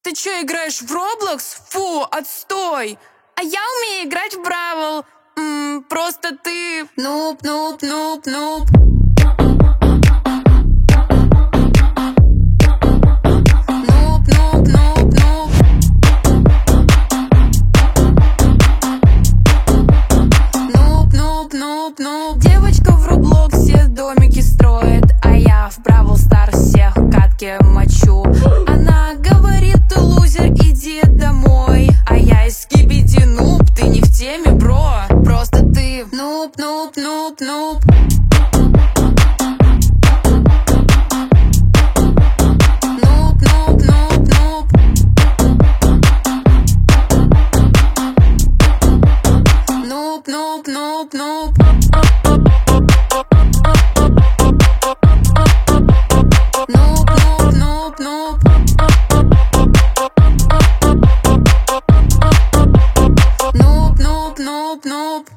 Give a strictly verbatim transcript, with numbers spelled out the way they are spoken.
Ты чё, играешь в Roblox? Фу, отстой! А я умею играть в Бравл. М, Просто ты... Нуб, нуб, нуб, нуб. Нуб, нуб, нуб, нуб. Нуб, нуб, нуб, нуб. Девочка в Роблоксе домики строит, а я в Бравл Старс всех в катке мочу. Она говорит: ты лузер, иди домой. А я из Скибиди нуб, ты не в теме, бро. Просто ты Нуб, нуб, нуб, нуб. Нуб, нуб, нуб, нуб. Нуб, нуб, нуб, нуб. Нуб, нуб, нуб, нуб. Нуб, нуб, нуб, нуб.